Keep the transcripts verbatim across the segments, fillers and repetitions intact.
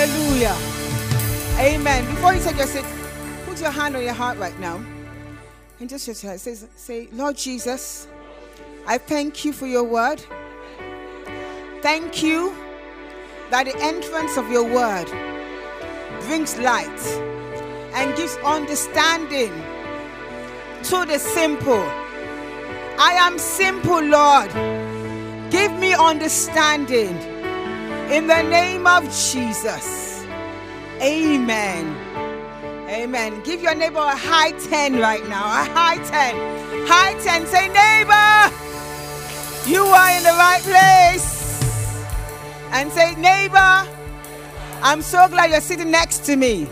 Hallelujah. Amen. Before you take your seat, put your hand on your heart right now. And just say, say, Lord Jesus, I thank you for your word. Thank you that the entrance of your word brings light and gives understanding to the simple. I am simple, Lord. Give me understanding in the name of Jesus. Amen. Amen. Give your neighbor a high ten right now. A high ten. High ten. Say, neighbor, you are in the right place. And say, neighbor, I'm so glad you're sitting next to me.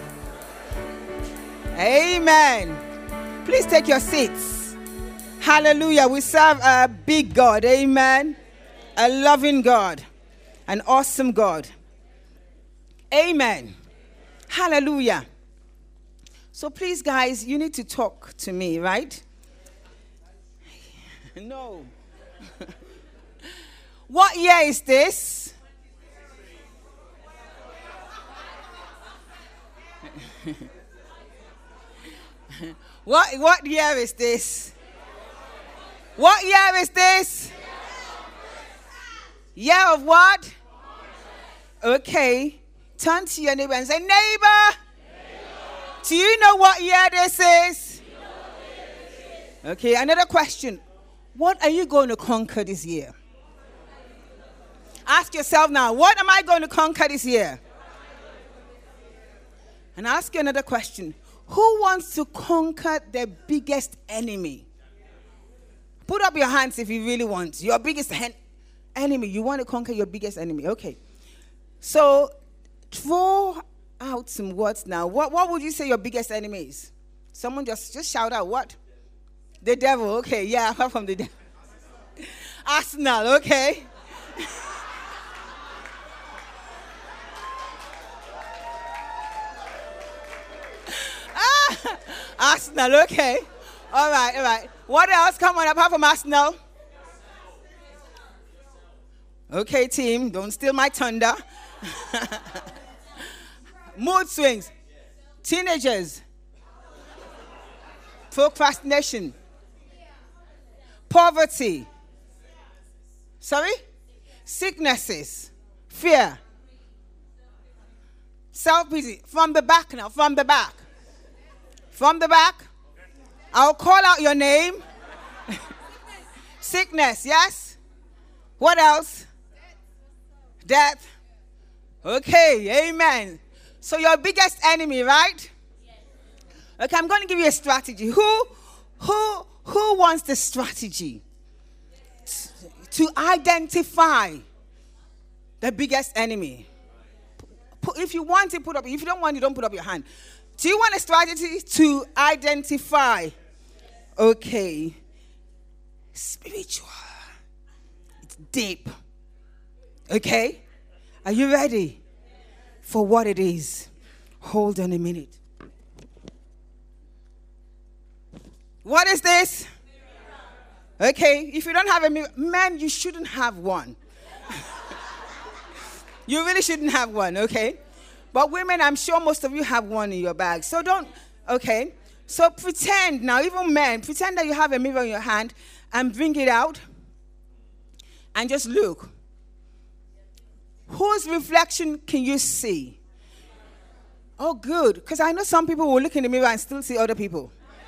Amen. Please take your seats. Hallelujah. We serve a big God. Amen. A loving God. An awesome God. Amen. Hallelujah. So please, guys, you need to talk to me, right? No. What year is this? What what year is this? What year is this? Year of what? Okay. Turn to your neighbor and say, neighbor, do you know what year this is? Okay, another question. What are you going to conquer this year? Ask yourself now, what am I going to conquer this year? And ask you another question. Who wants to conquer their biggest enemy? Put up your hands if you really want. Your biggest hen- enemy. You want to conquer your biggest enemy. Okay. So, throw out some words now. What, what would you say your biggest enemy is? Someone just, just shout out what? The devil. Okay, yeah, apart from the devil. Arsenal, okay. ah, Arsenal, okay. All right, all right. What else? Come on, apart from Arsenal. Okay, team, don't steal my thunder. Mood swings. Teenagers. Procrastination. Poverty. Sorry? Sicknesses. Fear. Self-pity. From the back now. From the back. From the back. I'll call out your name. Sickness, yes? What else? Death. Okay, amen. So your biggest enemy, right? Okay, I'm going to give you a strategy. Who, who, who wants the strategy to identify the biggest enemy? If you want it, put up. If you don't want it, don't put up your hand. Do you want a strategy to identify? Okay. Spiritual. It's deep. Okay? Are you ready for what it is? Hold on a minute. What is this? Okay, if you don't have a mirror, man, you shouldn't have one. You really shouldn't have one, okay? But women, I'm sure most of you have one in your bag. So don't, okay? So pretend now, even men, pretend that you have a mirror in your hand and bring it out and just look. Whose reflection can you see? Oh, good. Because I know some people will look in the mirror and still see other people.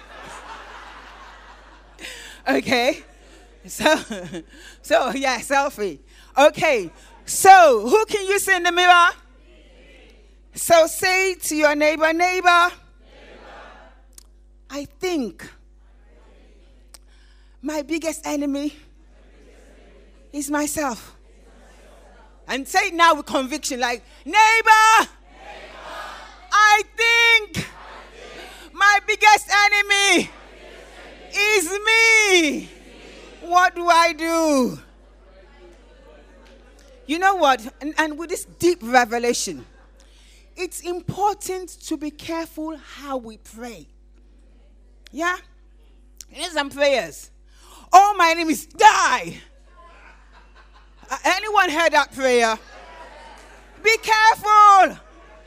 Okay. So, so yeah, selfie. Okay. So, who can you see in the mirror? So say to your neighbor, neighbor, neighbor. I think my biggest enemy is myself. And say it now with conviction, like, neighbor, neighbor. I think, I think my biggest enemy, biggest enemy is me. me. What do I do? You know what? And, and with this deep revelation, it's important to be careful how we pray. Yeah? Here's some prayers. Oh, my name is die. Uh, anyone heard that prayer? Be careful.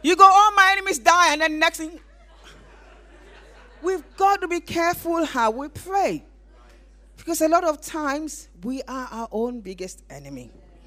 You go, all my enemies die, and then next thing, we've got to be careful how we pray. Because a lot of times, we are our own biggest enemy.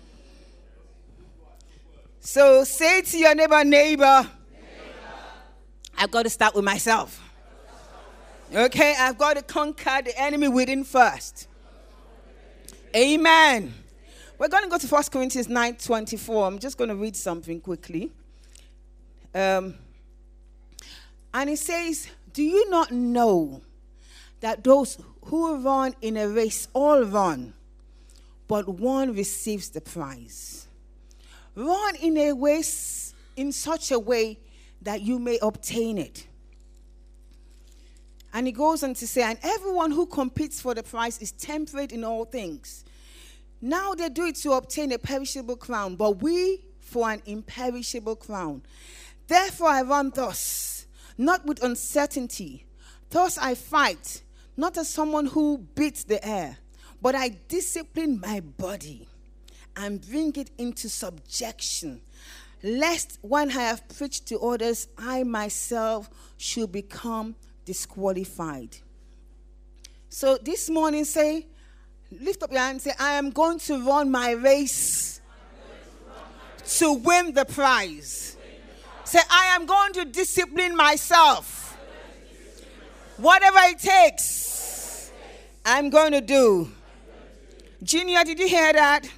So say to your neighbor, neighbor, neighbor. I've got to start with myself. Okay, I've got to conquer the enemy within first. Amen. We're going to go to First Corinthians nine twenty-four. I'm just going to read something quickly. Um, and it says, do you not know that those who run in a race all run, but one receives the prize? Run in a race in such a way that you may obtain it. And he goes on to say, and everyone who competes for the prize is temperate in all things. Now they do it to obtain a perishable crown, but we for an imperishable crown. Therefore I run thus, not with uncertainty. Thus I fight, not as someone who beats the air, but I discipline my body and bring it into subjection, lest when I have preached to others, I myself should become disqualified. So this morning say, lift up your hand and say, I am going to run my race to win the prize. Say, I am going to discipline myself. Whatever it takes, I'm going to do. Junior, did you hear that?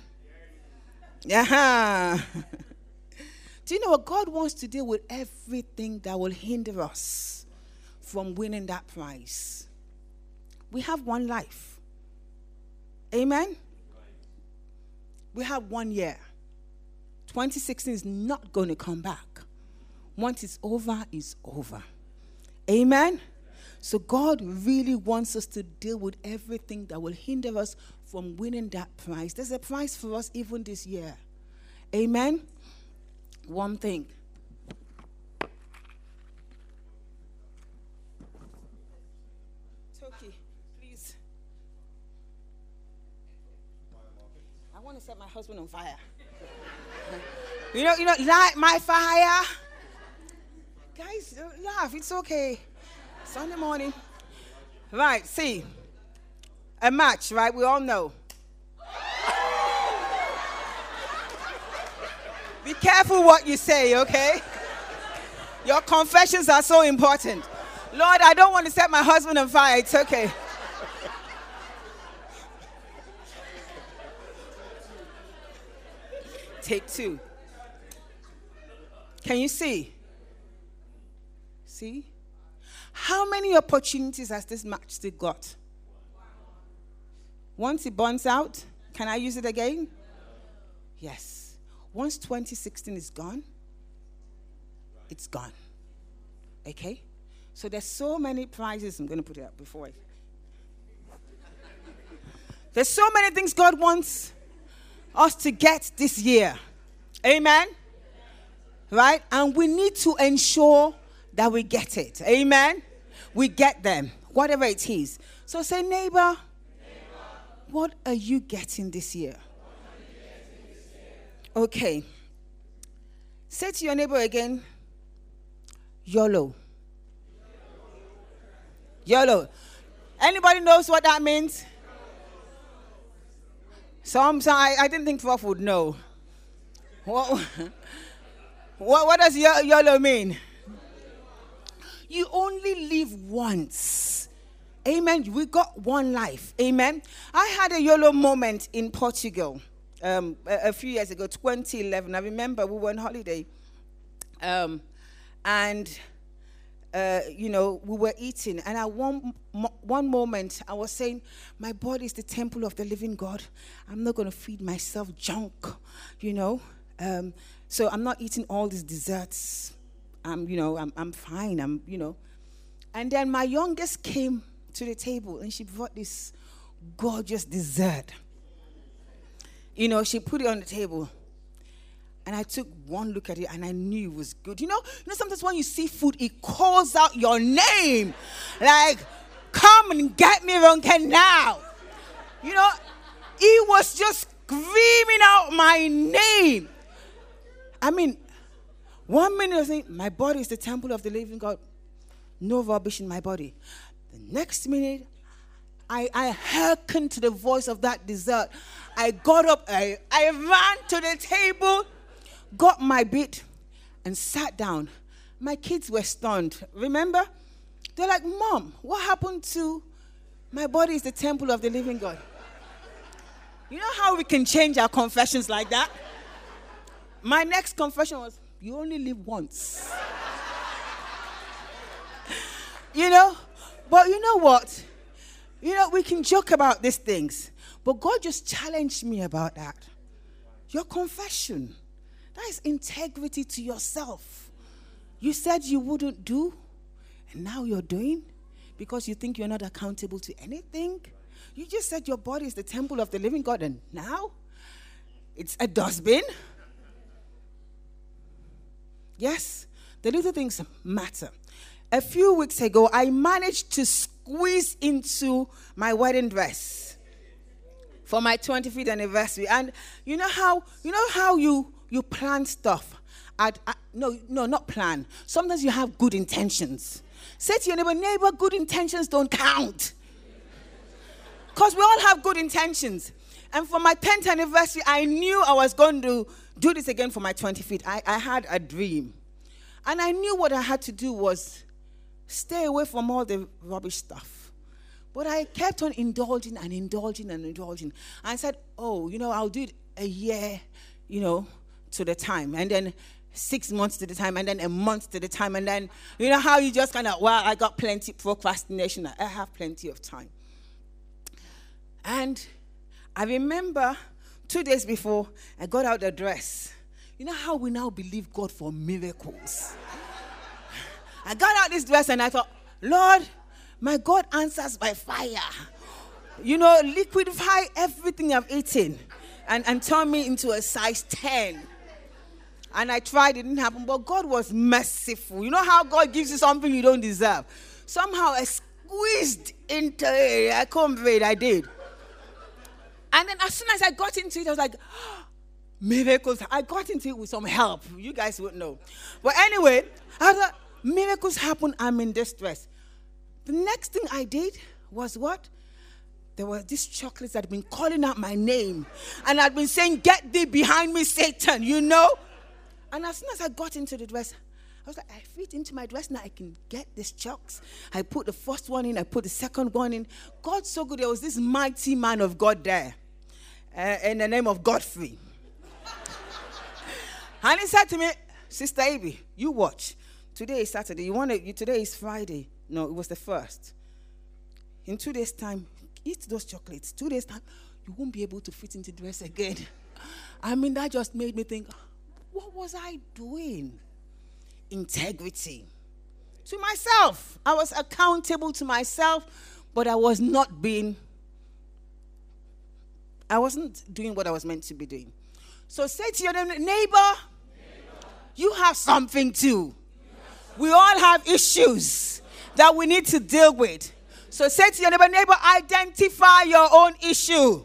Yeah. Do you know what? God wants to deal with everything that will hinder us from winning that prize. We have one life. Amen? We have one year. twenty sixteen is not going to come back. Once it's over, it's over. Amen? So God really wants us to deal with everything that will hinder us from winning that prize. There's a prize for us even this year. Amen? One thing. Toki, please. I want to set my husband on fire. You know, you know, light my fire. Guys, don't laugh. It's okay. Sunday morning. Right, see. A match, right? We all know. Be careful what you say, okay? Your confessions are so important. Lord, I don't want to set my husband on fire. It's okay. Take two. Can you see? See? How many opportunities has this matchstick got? Once it burns out, can I use it again? Yes. Once twenty sixteen is gone, it's gone. Okay? So there's so many prizes. I'm going to put it up before I... There's so many things God wants us to get this year. Amen? Right? And we need to ensure that we get it. Amen? We get them, whatever it is. So say, neighbor, neighbor. What are you getting this year? Getting this year? Okay. Say to your neighbor again, YOLO. YOLO. Anybody knows what that means? Some, some I, I didn't think Prof would know. What, what, what does YOLO mean? You only live once. Amen. We got one life. Amen. I had a YOLO moment in Portugal um, a, a few years ago, twenty eleven. I remember we were on holiday. Um, and, uh, you know, we were eating. And at one, one moment, I was saying, my body is the temple of the living God. I'm not going to feed myself junk, you know. Um, so I'm not eating all these desserts. I'm, you know, I'm, I'm fine. I'm, you know. And then my youngest came to the table and she brought this gorgeous dessert. You know, she put it on the table. And I took one look at it and I knew it was good. You know, you know, sometimes when you see food, it calls out your name. Like, come and get me Ronke now. You know, it was just screaming out my name. I mean, One minute I was saying, my body is the temple of the living God. No rubbish in my body. The next minute, I, I hearkened to the voice of that dessert. I got up, I, I ran to the table, got my bit, and sat down. My kids were stunned. Remember? They're like, Mom, what happened to my body is the temple of the living God? You know how we can change our confessions like that? My next confession was, you only live once. You know? But you know what? You know, we can joke about these things. But God just challenged me about that. Your confession. That is integrity to yourself. You said you wouldn't do, and now you're doing because you think you're not accountable to anything. You just said your body is the temple of the living God, and now it's a dustbin. Yes, the little things matter. A few weeks ago, I managed to squeeze into my wedding dress for my twenty-fifth anniversary. And you know how you know how you you plan stuff. I'd, I, no, no, not plan. Sometimes you have good intentions. Say to your neighbor, neighbor, good intentions don't count. Because we all have good intentions. And for my tenth anniversary, I knew I was going to do this again for my twenty-fifth. I, I had a dream. And I knew what I had to do was stay away from all the rubbish stuff. But I kept on indulging and indulging and indulging. And I said, oh, you know, I'll do it a year, you know, to the time. And then six months to the time. And then a month to the time. And then, you know how you just kind of, well, I got plenty procrastination. I have plenty of time. And I remember two days before I got out the dress. You know how we now believe God for miracles? I got out this dress and I thought, Lord, my God answers by fire. You know, liquidify everything I've eaten and, and turn me into a size ten. And I tried, it didn't happen, but God was merciful. You know how God gives you something you don't deserve? Somehow I squeezed into it. I couldn't breathe, I did. And then as soon as I got into it, I was like, oh, miracles. I got into it with some help. You guys would know. But anyway, I thought, miracles happen, I'm in distress. The next thing I did was what? There were these chocolates that had been calling out my name. And I'd been saying, get thee behind me, Satan, you know? And as soon as I got into the dress, I was like, I fit into my dress now. I can get these chocks. I put the first one in. I put the second one in. God's so good. There was this mighty man of God there uh, in the name of Godfrey. And he said to me, Sister Abby, you watch. Today is Saturday. You want to? Today is Friday. No, it was the first. In two days' time, eat those chocolates. Two days' time, you won't be able to fit into the dress again. I mean, that just made me think, what was I doing? Integrity. To myself. I was accountable to myself, but I was not being, I wasn't doing what I was meant to be doing. So say to your neighbor, neighbor, you have something too. We all have issues that we need to deal with. So say to your neighbor, neighbor, identify your own issue.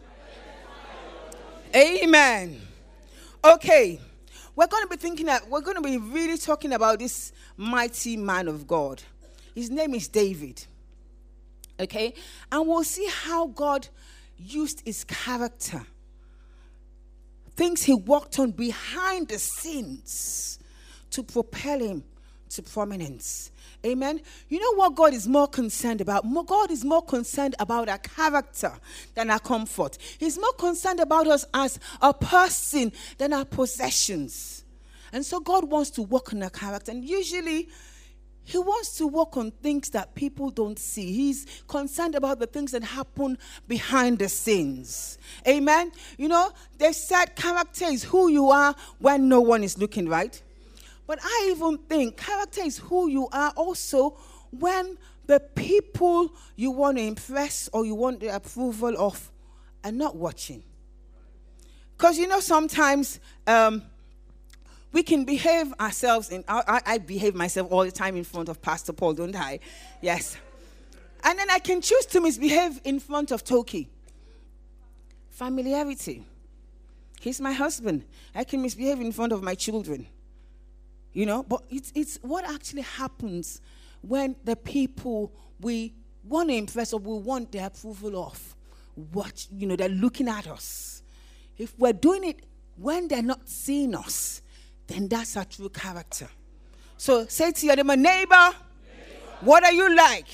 Amen. Okay. We're going to be thinking that we're going to be really talking about this mighty man of God. His name is David. Okay? And we'll see how God used his character. Things he worked on behind the scenes to propel him to prominence. Amen. You know what God is more concerned about? God is more concerned about our character than our comfort. He's more concerned about us as a person than our possessions. And so God wants to work on our character. And usually, he wants to work on things that people don't see. He's concerned about the things that happen behind the scenes. Amen. You know, they said character is who you are when no one is looking, right? But I even think character is who you are also when the people you want to impress or you want the approval of are not watching. Because, you know, sometimes um, we can behave ourselves. In, I, I behave myself all the time in front of Pastor Paul, don't I? Yes. And then I can choose to misbehave in front of Toki. Familiarity. He's my husband. I can misbehave in front of my children. You know, but it's, it's what actually happens when the people we want to impress or we want the approval of, what, you know, they're looking at us. If we're doing it when they're not seeing us, then that's our true character. So say to your neighbor, neighbor, what are you like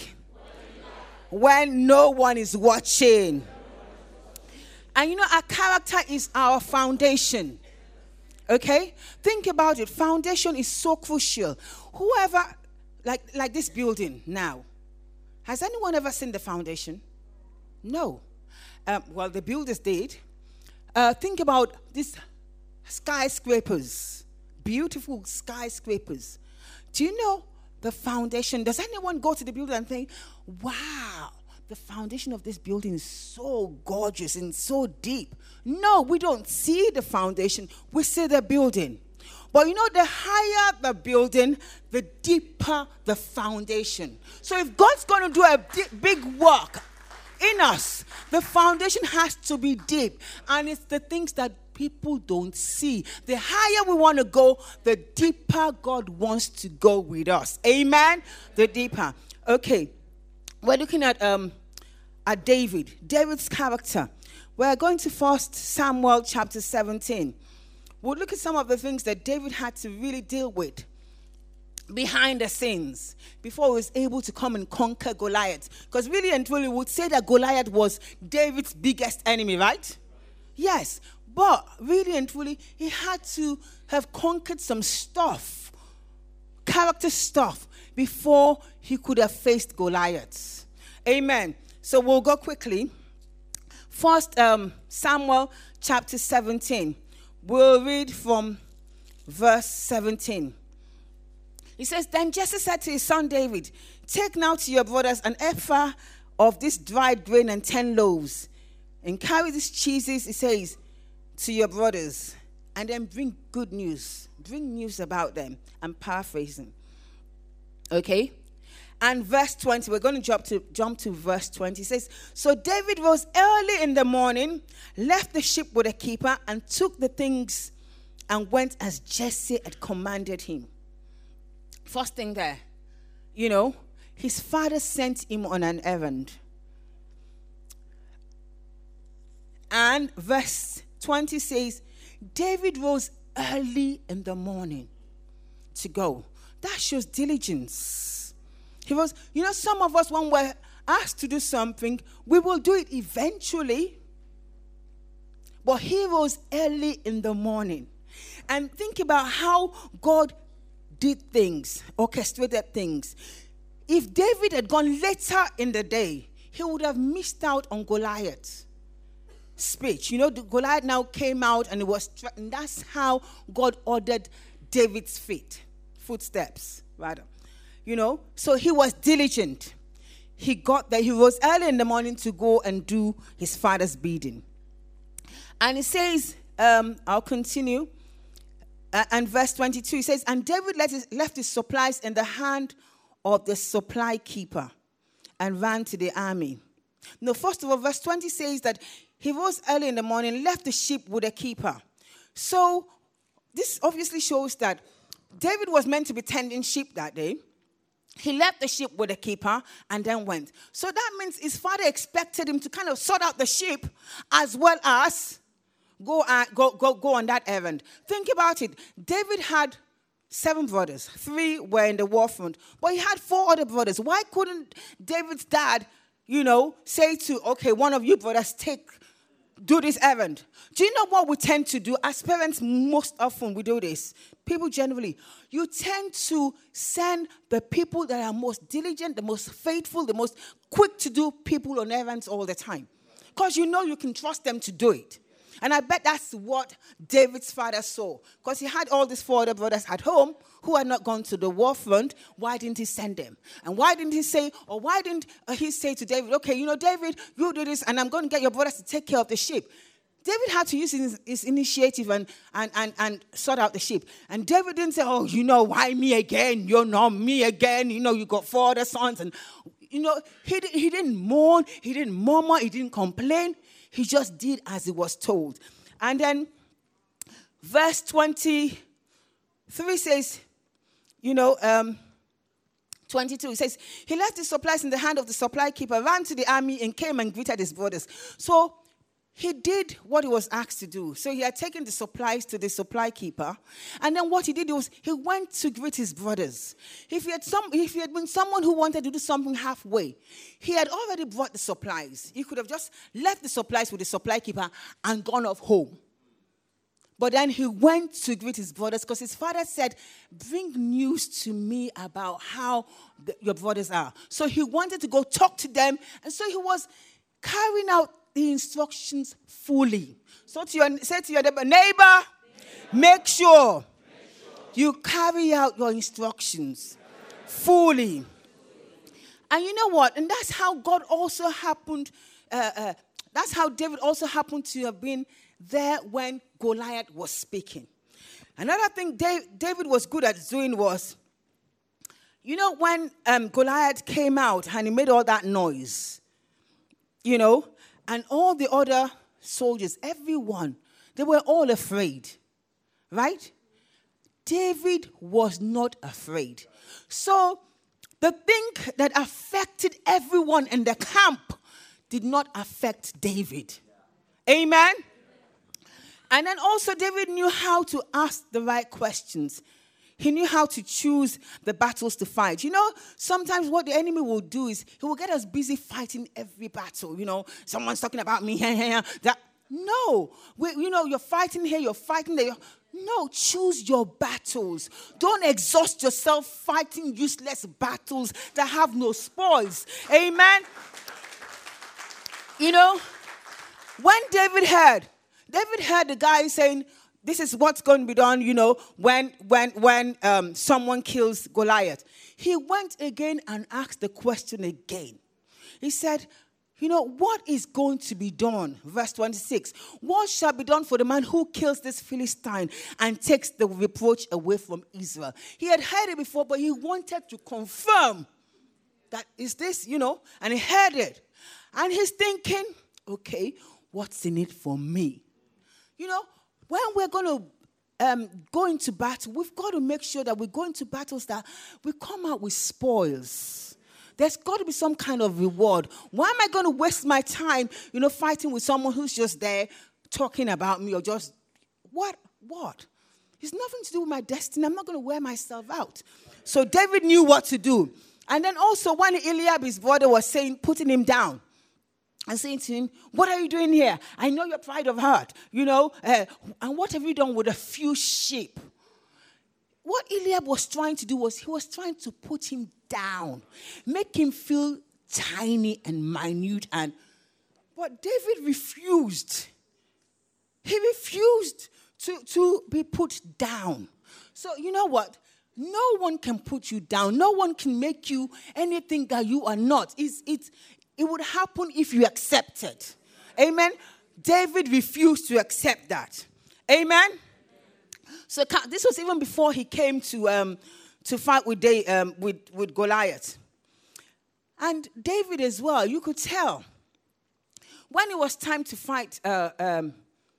when no one is watching? And you know, our character is our foundation. Okay? Think about it. Foundation is so crucial. Whoever, like, like this building now, has anyone ever seen the foundation? No. Um, well, the builders did. Uh, think about these skyscrapers, beautiful skyscrapers. Do you know the foundation? Does anyone go to the building and think, wow, the foundation of this building is so gorgeous and so deep? No, we don't see the foundation. We see the building. But you know, the higher the building, the deeper the foundation. So if God's going to do a di- big work in us, the foundation has to be deep. And it's the things that people don't see. The higher we want to go, the deeper God wants to go with us. Amen? The deeper. Okay. We're looking at um at David. David's character. We're going to First Samuel chapter seventeen. We'll look at some of the things that David had to really deal with behind the scenes before he was able to come and conquer Goliath. Because really and truly, we would say that Goliath was David's biggest enemy, right? Yes. But really and truly, he had to have conquered some stuff, character stuff, before he could have faced Goliath. Amen. So we'll go quickly. First um, Samuel chapter seventeen. We'll read from verse seventeen. He says, then Jesse said to his son David, take now to your brothers an ephah of this dried grain and ten loaves, and carry these cheeses, he says, to your brothers, and then bring good news. Bring news about them. I'm paraphrasing. Okay? And verse twenty, we're going to jump to jump to verse twenty. It says, so David rose early in the morning, left the sheep with a keeper, and took the things and went as Jesse had commanded him. First thing there, you know, his father sent him on an errand. And verse twenty says, David rose early in the morning to go. That shows diligence. He was, you know, some of us, when we're asked to do something, we will do it eventually. But he rose early in the morning. And think about how God did things, orchestrated things. If David had gone later in the day, he would have missed out on Goliath's speech. You know, the Goliath now came out and it was threatened. That's how God ordered David's feet, footsteps, rather. You know, so he was diligent. He got there. He rose early in the morning to go and do his father's bidding. And it says, um, I'll continue. Uh, and verse twenty-two, he says, and David left his, left his supplies in the hand of the supply keeper and ran to the army. Now, first of all, verse twenty says that he rose early in the morning, left the sheep with a keeper. So this obviously shows that David was meant to be tending sheep that day. He left the sheep with a keeper and then went. So that means his father expected him to kind of sort out the sheep as well as go, uh, go, go, go on that errand. Think about it. David had seven brothers. Three were in the war front. But he had four other brothers. Why couldn't David's dad, you know, say to, okay, one of you brothers, take, do this errand? Do you know what we tend to do? As parents, most often we do this. People generally, you tend to send the people that are most diligent, the most faithful, the most quick to do people on errands all the time. Because you know you can trust them to do it. And I bet that's what David's father saw. Because he had all these four other brothers at home who had not gone to the war front. Why didn't he send them? And why didn't he say, or why didn't he say to David, okay, you know, David, you do this, and I'm going to get your brothers to take care of the sheep. David had to use his, his initiative and, and, and, and sort out the sheep. And David didn't say, oh, you know, why me again? You're not me again. You know, you got four other sons. And, you know, he, he didn't mourn. He didn't murmur. He didn't complain. He just did as he was told. And then verse twenty-three says, you know, um, twenty-two, it says, he left his supplies in the hand of the supply keeper, ran to the army, and came and greeted his brothers. So he did what he was asked to do. So he had taken the supplies to the supply keeper. And then what he did was he went to greet his brothers. If he had some, if he had been someone who wanted to do something halfway, he had already brought the supplies. He could have just left the supplies with the supply keeper and gone off home. But then he went to greet his brothers because his father said, bring news to me about how the, your brothers are. So he wanted to go talk to them. And so he was carrying out the instructions fully. So to your, say to your neighbor, neighbor, make sure you carry out your instructions fully. And you know what? And that's how God also happened. Uh, uh, that's how David also happened to have been there when Goliath was speaking. Another thing David was good at doing was, you know, when um, Goliath came out and he made all that noise, you know, and all the other soldiers, everyone, they were all afraid, right? David was not afraid. So the thing that affected everyone in the camp did not affect David. Amen? And then also David knew how to ask the right questions. He knew how to choose the battles to fight. You know, sometimes what the enemy will do is he will get us busy fighting every battle. You know, someone's talking about me. that No. We, you know, you're fighting here, you're fighting there. You're, no, choose your battles. Don't exhaust yourself fighting useless battles that have no spoils. Amen? You know, when David heard, David heard the guy saying, this is what's going to be done, you know, when when when um, someone kills Goliath. He went again and asked the question again. He said, you know, what is going to be done? Verse twenty-six. What shall be done for the man who kills this Philistine and takes the reproach away from Israel? He had heard it before, but he wanted to confirm that is this, you know, and he heard it. And he's thinking, okay, what's in it for me? You know, when we're going to um, go into battle, we've got to make sure that we go into battles that we come out with spoils. There's got to be some kind of reward. Why am I going to waste my time, you know, fighting with someone who's just there talking about me or just, what, what? It's nothing to do with my destiny. I'm not going to wear myself out. So David knew what to do. And then also when Eliab, his brother, was saying, putting him down, and saying to him, what are you doing here? I know your pride of heart, you know, uh, and what have you done with a few sheep? What Eliab was trying to do was he was trying to put him down, make him feel tiny and minute. And but David refused. He refused to, to be put down. So you know what? No one can put you down. No one can make you anything that you are not. It's, it's, It would happen if you accept it. Amen? David refused to accept that. Amen? So this was even before he came to um, to fight with, Day, um, with, with Goliath. And David as well, you could tell. When it was time to fight uh, um,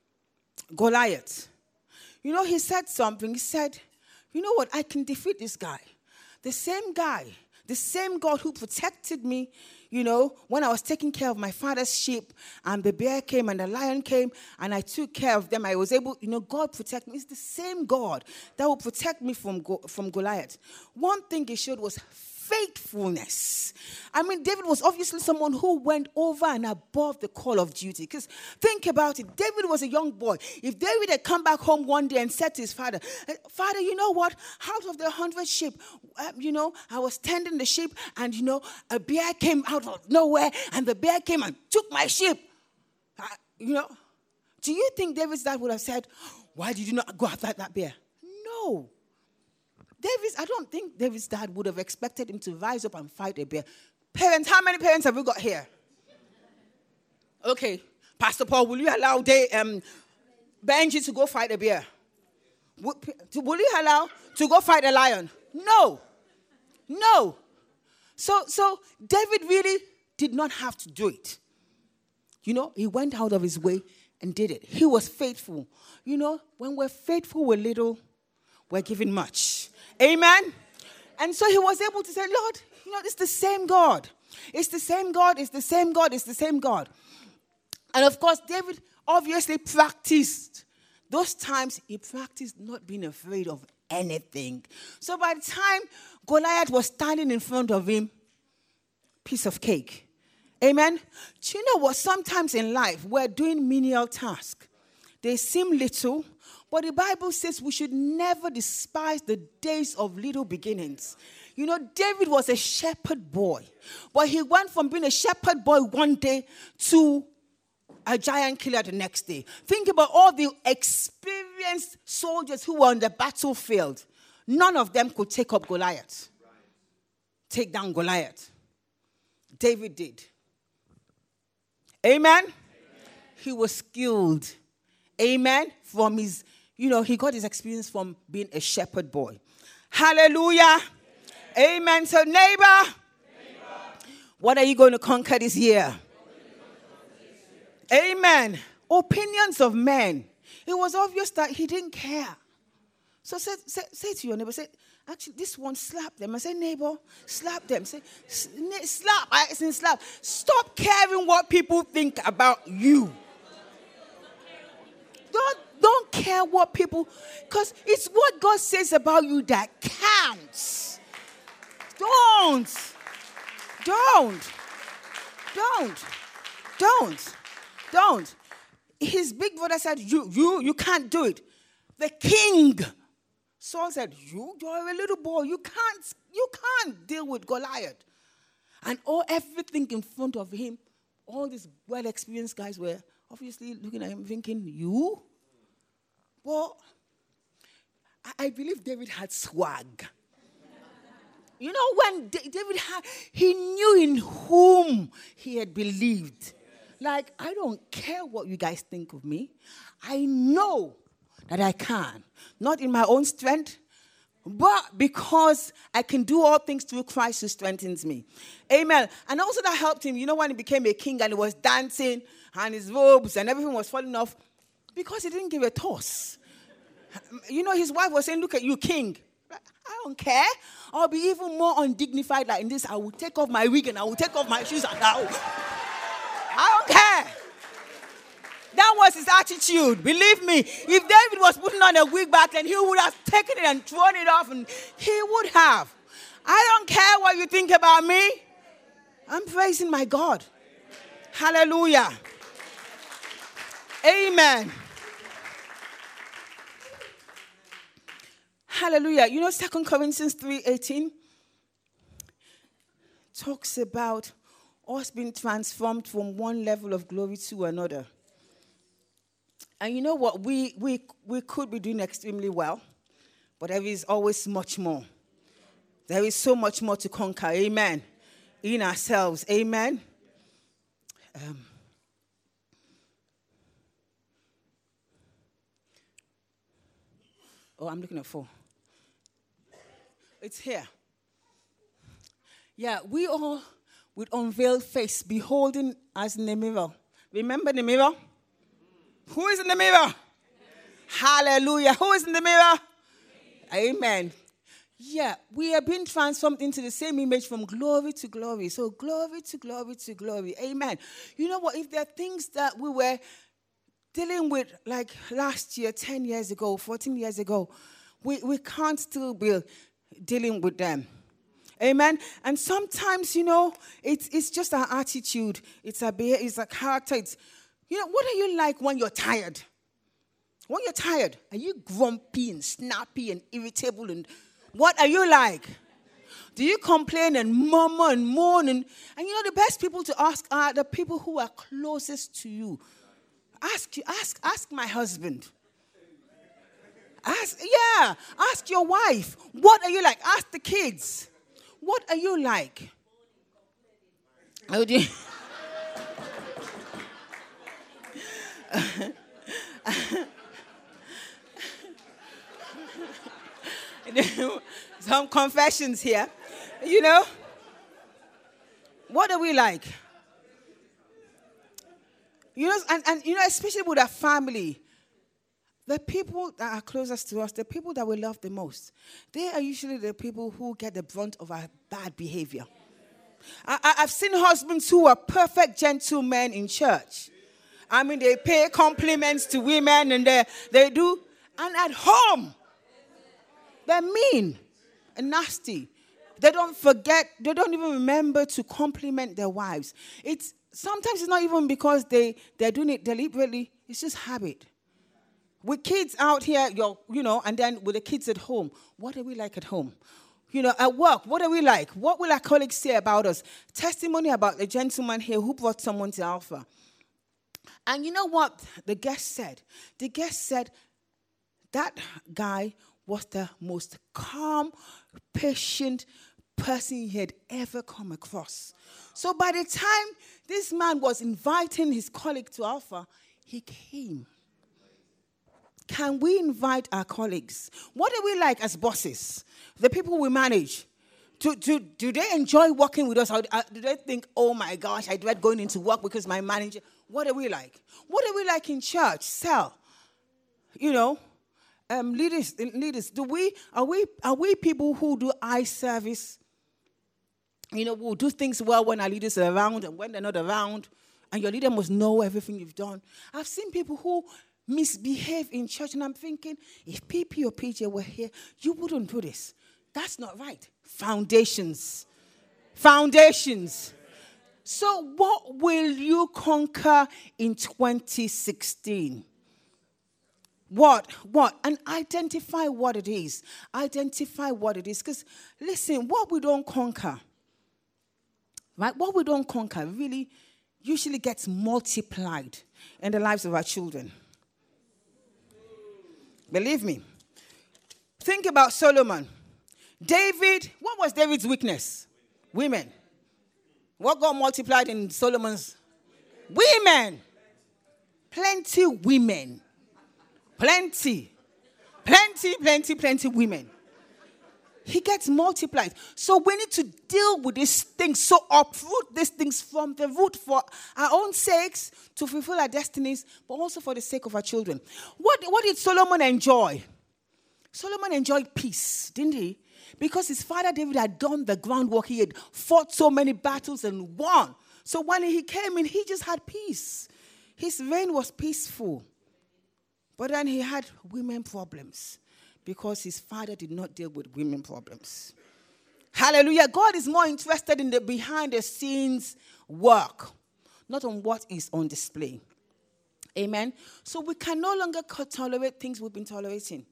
Goliath, you know, he said something. He said, you know what, I can defeat this guy. The same guy, the same God who protected me, you know, when I was taking care of my father's sheep and the bear came and the lion came and I took care of them, I was able, you know, God protect me. It's the same God that will protect me from, Go- from Goliath. One thing he showed was faithfulness. I mean, David was obviously someone who went over and above the call of duty. Because think about it. David was a young boy. If David had come back home one day and said to his father, Father, you know what? Out of the hundred sheep, uh, you know, I was tending the sheep and, you know, a bear came out of nowhere and the bear came and took my sheep. Uh, you know, do you think David's dad would have said, why did you not go after that bear? No. David's, I don't think David's dad would have expected him to rise up and fight a bear. Parents, how many parents have we got here? Okay, Pastor Paul, will you allow they, um, Benji to go fight a bear? Will, will you allow to go fight a lion? No. No. So, so David really did not have to do it. You know, he went out of his way and did it. He was faithful. You know, when we're faithful with little, we're given much. Amen? And so he was able to say, Lord, you know, it's the same God. It's the same God. It's the same God. It's the same God. And of course, David obviously practiced. Those times, he practiced not being afraid of anything. So by the time Goliath was standing in front of him, piece of cake. Amen? Do you know what? Sometimes in life, we're doing menial tasks. They seem little, but the Bible says we should never despise the days of little beginnings. You know, David was a shepherd boy, but he went from being a shepherd boy one day to a giant killer the next day. Think about all the experienced soldiers who were on the battlefield. None of them could take up Goliath. Take down Goliath. David did. Amen? Amen? He was skilled. Amen? From his, you know, he got his experience from being a shepherd boy. Hallelujah. Amen. Amen. So neighbor, neighbor, what are you going to conquer this year? Amen. Opinions of men. It was obvious that he didn't care. So say, say, say to your neighbor, say, actually, this one, slap them. I say, neighbor, slap them. Say, slap. I say, slap. Stop caring what people think about you. Don't, don't care what people, because it's what God says about you that counts. Don't. Don't. Don't. Don't. Don't. His big brother said, you, you, you can't do it. The king. Saul said, you, you're a little boy. You can't, you can't deal with Goliath. And all everything in front of him, all these well-experienced guys were obviously looking at him thinking, you? Well, I, I believe David had swag. You know, when D- David had, he knew in whom he had believed. Like, I don't care what you guys think of me. I know that I can. Not in my own strength, but because I can do all things through Christ who strengthens me. Amen. And also that helped him, you know, when he became a king and he was dancing and his robes and everything was falling off, because he didn't give a toss. You know, his wife was saying, look at you, king. I don't care. I'll be even more undignified like in this. I will take off my wig and I will take off my shoes and I will... I don't care. That was his attitude. Believe me, if David was putting on a wig back then, he would have taken it and thrown it off, and he would have. I don't care what you think about me. I'm praising my God. Hallelujah. Amen. Hallelujah. You know, Second Corinthians three eighteen talks about us being transformed from one level of glory to another. And you know what? We, we, we could be doing extremely well, but there is always much more. There is so much more to conquer. Amen. In ourselves. Amen. Um, oh, I'm looking at four. It's here. Yeah, we all, with unveiled face, beholding as in the mirror. Remember the mirror? Who is in the mirror? Hallelujah. Who is in the mirror? Amen. Yeah, we are being transformed into the same image from glory to glory. So glory to glory to glory. Amen. You know what? If there are things that we were dealing with like last year, ten years ago, fourteen years ago, we, we can't still be dealing with them. Amen. And sometimes, you know, it's it's just our attitude. It's our behavior, it's our character. It's, you know, what are you like when you're tired? When you're tired, are you grumpy and snappy and irritable? And what are you like? Do you complain and murmur and moan? And, and you know, the best people to ask are the people who are closest to you. Ask you, ask, ask my husband. Ask, yeah, ask your wife. What are you like? Ask the kids. What are you like? Oh, do you? Some confessions here. You know, what are we like? You know, and, and you know, especially with our family. the people that are closest to us, the people that we love the most, they are usually the people who get the brunt of our bad behavior. I, I, I've seen husbands who are perfect gentlemen in church. I mean, they pay compliments to women and they, they do. And at home, they're mean and nasty. They don't forget, they don't even remember to compliment their wives. It's sometimes it's not even because they, they're doing it deliberately. It's just habit. With kids out here, you're, you know, and then with the kids at home, what are we like at home? You know, at work, what are we like? What will our colleagues say about us? Testimony about the gentleman here who brought someone to Alpha. And you know what the guest said? The guest said that guy was the most calm, patient person he had ever come across. So by the time this man was inviting his colleague to Alpha, he came. Can we invite our colleagues? What are we like as bosses? The people we manage. Do, do, do they enjoy working with us? Or do they think, oh my gosh, I dread going into work because my manager... What are we like? What are we like in church? Cell. You know, um, leaders, leaders. Do we are we are we people who do eye service? You know, we'll do things well when our leaders are around and when they're not around, and your leader must know everything you've done. I've seen people who misbehave in church, and I'm thinking, if P P or P J were here, you wouldn't do this. That's not right. Foundations. Foundations. So what will you conquer in twenty sixteen? What? What? And identify what it is. Identify what it is. Because, listen, what we don't conquer, right? What we don't conquer really usually gets multiplied in the lives of our children. Believe me. Think about Solomon. David, what was David's weakness? Women. What got multiplied in Solomon's? Women. Plenty women. Plenty. Plenty, plenty, plenty women. He gets multiplied. So we need to deal with these things. So uproot these things from the root for our own sakes, to fulfill our destinies, but also for the sake of our children. What, what did Solomon enjoy? Solomon enjoyed peace, didn't he? Because his father David had done the groundwork. He had fought so many battles and won. So when he came in, he just had peace. His reign was peaceful. But then he had women problems because his father did not deal with women problems. Hallelujah. God is more interested in the behind-the-scenes work, not on what is on display. Amen. So we can no longer tolerate things we've been tolerating.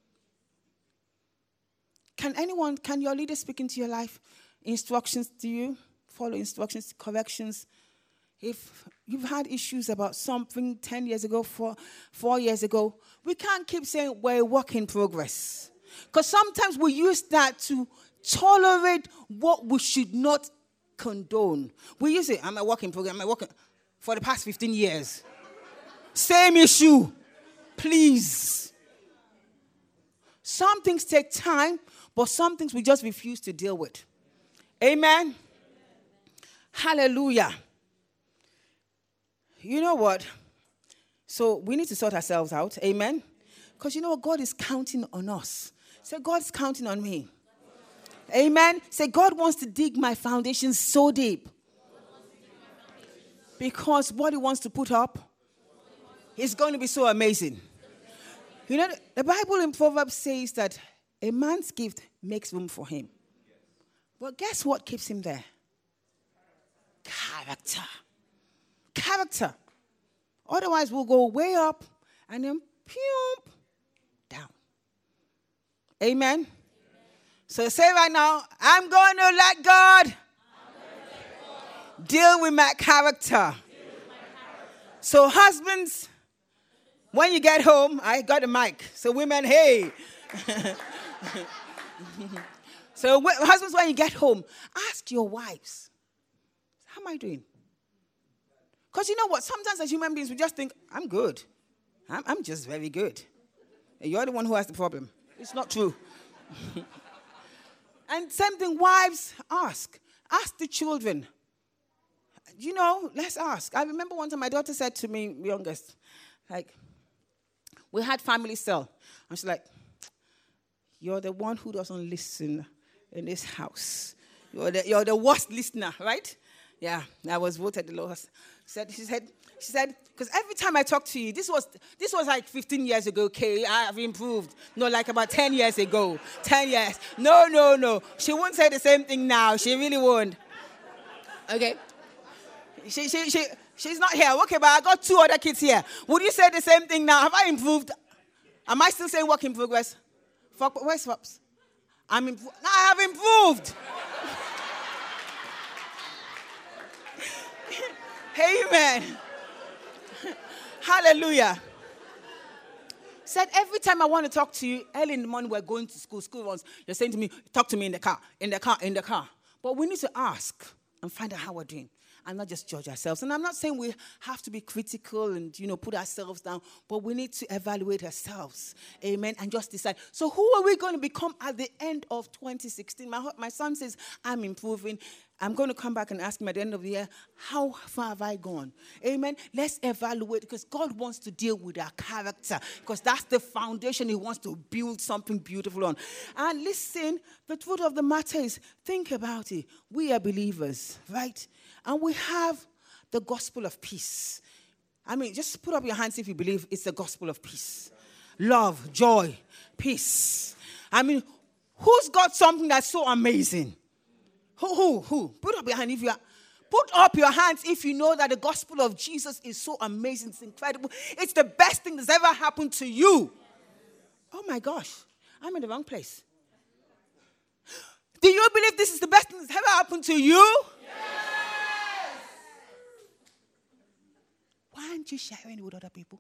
Can anyone, can your leader speak into your life? Instructions to you? Follow instructions, corrections. If you've had issues about something ten years ago, four, four years ago, we can't keep saying we're a work in progress. Because sometimes we use that to tolerate what we should not condone. We use it, I'm a work in progress, I'm a work in, for the past fifteen years. Same issue. Please. Some things take time, but some things we just refuse to deal with. Amen? Hallelujah. You know what? So we need to sort ourselves out. Amen? Because you know what? God is counting on us. Say, God's counting on me. Amen? Say, God wants to dig my foundation so deep. Because what he wants to put up is going to be so amazing. You know, the Bible in Proverbs says that a man's gift makes room for him. But guess what keeps him there? Character. Character. Otherwise, we'll go way up and then pew, down. Amen? Amen? So say right now, I'm going to let God, God deal with my character. With my character. So husbands, when you get home, I got a mic. So women, hey. So husbands, when you get home, ask your wives, how am I doing? Because you know what? Sometimes as human beings, we just think, I'm good. I'm, I'm just very good. And you're the one who has the problem. It's not true. And same thing, wives, ask. Ask the children. You know, let's ask. I remember one time my daughter said to me, youngest, like, We had family cell. And she's like, you're the one who doesn't listen in this house. You're the, you're the worst listener, right? Yeah, I was voted the lowest. She said, she said, she said, because every time I talk to you, this was this was like fifteen years ago, okay? I have improved. No, like about ten years ago. ten years. No, no, no. She won't say the same thing now. She really won't. Okay? She, she, she, she's not here. Okay, but I got two other kids here. Would you say the same thing now? Have I improved? Am I still saying work in progress? Fuck, where's Fops? I'm imp- I have improved. Amen. Hallelujah. Said every time I want to talk to you, early in the morning we're going to school. School runs. You're saying to me, talk to me in the car, in the car, in the car. But we need to ask and find out how we're doing. And not just judge ourselves. And I'm not saying we have to be critical and, you know, put ourselves down, but we need to evaluate ourselves. Amen. And just decide. So who are we going to become at the end of twenty sixteen? My, my son says, I'm improving. I'm going to come back and ask him at the end of the year, how far have I gone? Amen. Let's evaluate, because God wants to deal with our character, because that's the foundation He wants to build something beautiful on. And listen, the truth of the matter is, think about it. We are believers, right? And we have the gospel of peace. I mean, just put up your hands if you believe it's the gospel of peace. Love, joy, peace. I mean, who's got something that's so amazing? Who, who, who? Put up your hand if you are. Put up your hands if you know that the gospel of Jesus is so amazing. It's incredible. It's the best thing that's ever happened to you. Oh my gosh, I'm in the wrong place. Do you believe this is the best thing that's ever happened to you? Yes. Why aren't you sharing with other people?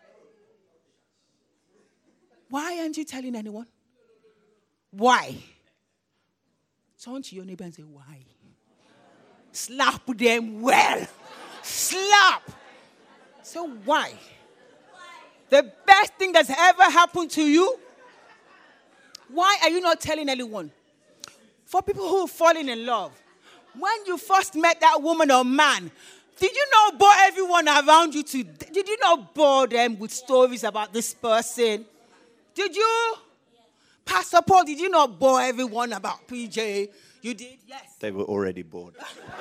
Why aren't you telling anyone? Why? Turn to your neighbor and say, why? Slap them well. Slap. So why? The best thing that's ever happened to you? Why are you not telling anyone? For people who are falling in love, when you first met that woman or man, did you not bore everyone around you to, did you not bore them with stories about this person? Did you? Pastor Paul, did you not bore everyone about P J? You did? Yes. They were already bored.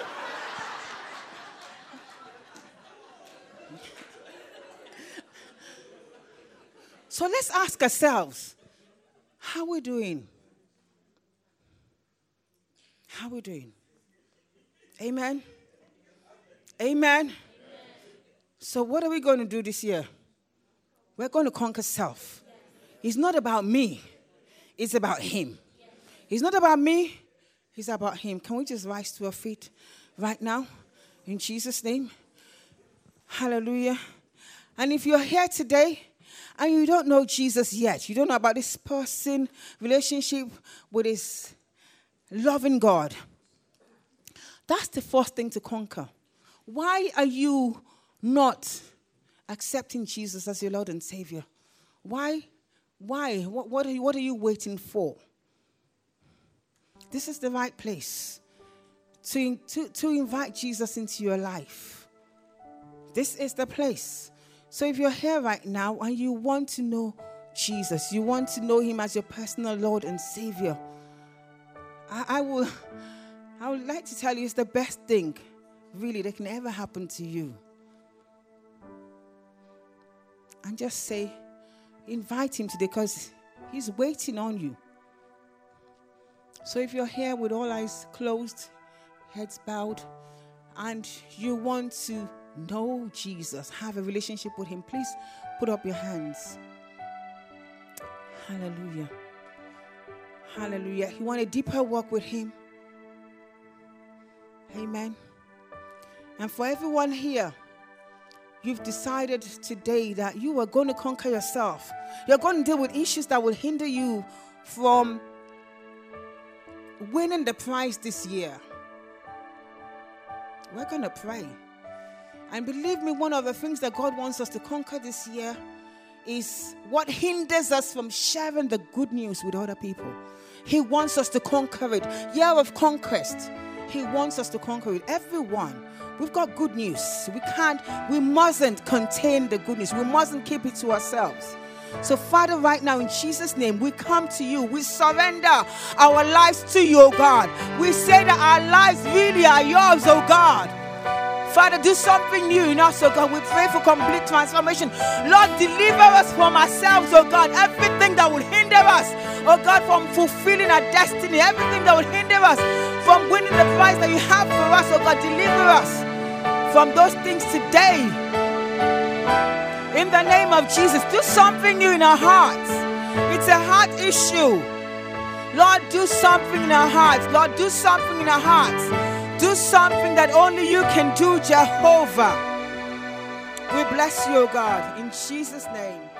So let's ask ourselves, how are we doing? How are we doing? Amen? Amen? Amen? So what are we going to do this year? We're going to conquer self. It's not about me. It's about Him. It's not about me. It's about Him. Can we just rise to our feet right now? In Jesus' name. Hallelujah. And if you're here today and you don't know Jesus yet, you don't know about this person, relationship with His loving God, that's the first thing to conquer. Why are you not accepting Jesus as your Lord and Savior? Why? Why? What, what, are you, what are you waiting for? This is the right place to, to, to invite Jesus into your life. This is the place. So if you're here right now and you want to know Jesus, you want to know Him as your personal Lord and Savior, I, I will I would like to tell you it's the best thing, really, that can ever happen to you. And just say, invite Him today, because He's waiting on you. So if you're here with all eyes closed, heads bowed, and you want to know Jesus, have a relationship with Him, please put up your hands. Hallelujah. Hallelujah. You want a deeper walk with Him? Amen. And for everyone here, you've decided today that you are going to conquer yourself. You're going to deal with issues that will hinder you from winning the prize this year. We're going to pray. And believe me, one of the things that God wants us to conquer this year is what hinders us from sharing the good news with other people. He wants us to conquer it. Year of conquest. He wants us to conquer it. Everyone. We've got good news. We can't, we mustn't contain the good news. We mustn't keep it to ourselves. So, Father, right now, in Jesus' name, we come to you. We surrender our lives to you, oh God. We say that our lives really are yours, oh God. Father, do something new in us, oh God. We pray for complete transformation. Lord, deliver us from ourselves, oh God. Everything that will hinder us, oh God, from fulfilling our destiny. Everything that will hinder us from winning the prize that you have for us, oh God. Deliver us from those things today. In the name of Jesus, do something new in our hearts. It's a heart issue. Lord, do something in our hearts. Lord, do something in our hearts. Do something that only you can do, Jehovah. We bless you, O God, in Jesus' name.